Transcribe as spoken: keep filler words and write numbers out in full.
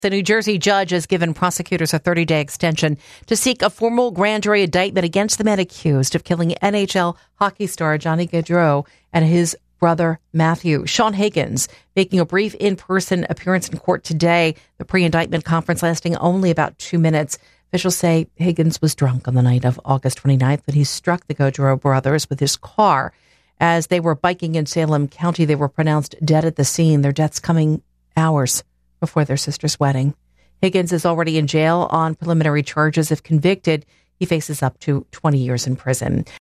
The New Jersey judge has given prosecutors a thirty-day extension to seek a formal grand jury indictment against the man accused of killing N H L hockey star Johnny Gaudreau and his brother Matthew. Sean Higgins making a brief in-person appearance in court today, the pre-indictment conference lasting only about two minutes. Officials say Higgins was drunk on the night of August twenty-ninth when he struck the Gaudreau brothers with his car. As they were biking in Salem County, they were pronounced dead at the scene, their deaths coming hours before their sister's wedding. Higgins is already in jail on preliminary charges. If convicted, he faces up to twenty years in prison.